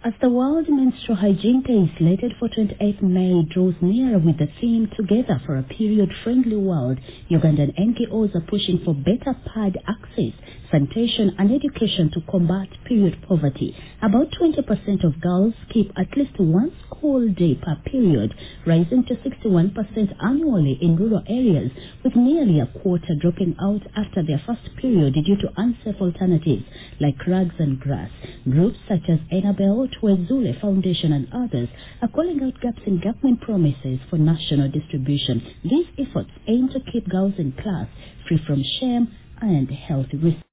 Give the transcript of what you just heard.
As the World Menstrual Hygiene Day slated for 28th May draws nearer with the theme Together for a Period-Friendly World, Ugandan NGOs are pushing for better pad access, sanitation and education to combat period poverty. About 20% of girls skip at least one school day per period, rising to 61% annually in rural areas, with nearly a quarter dropping out after their first period due to unsafe alternatives like rags and grass. Groups such as Enabel, Twezule Foundation and others are calling out gaps in government promises for national distribution. These efforts aim to keep girls in class free from shame and health risks.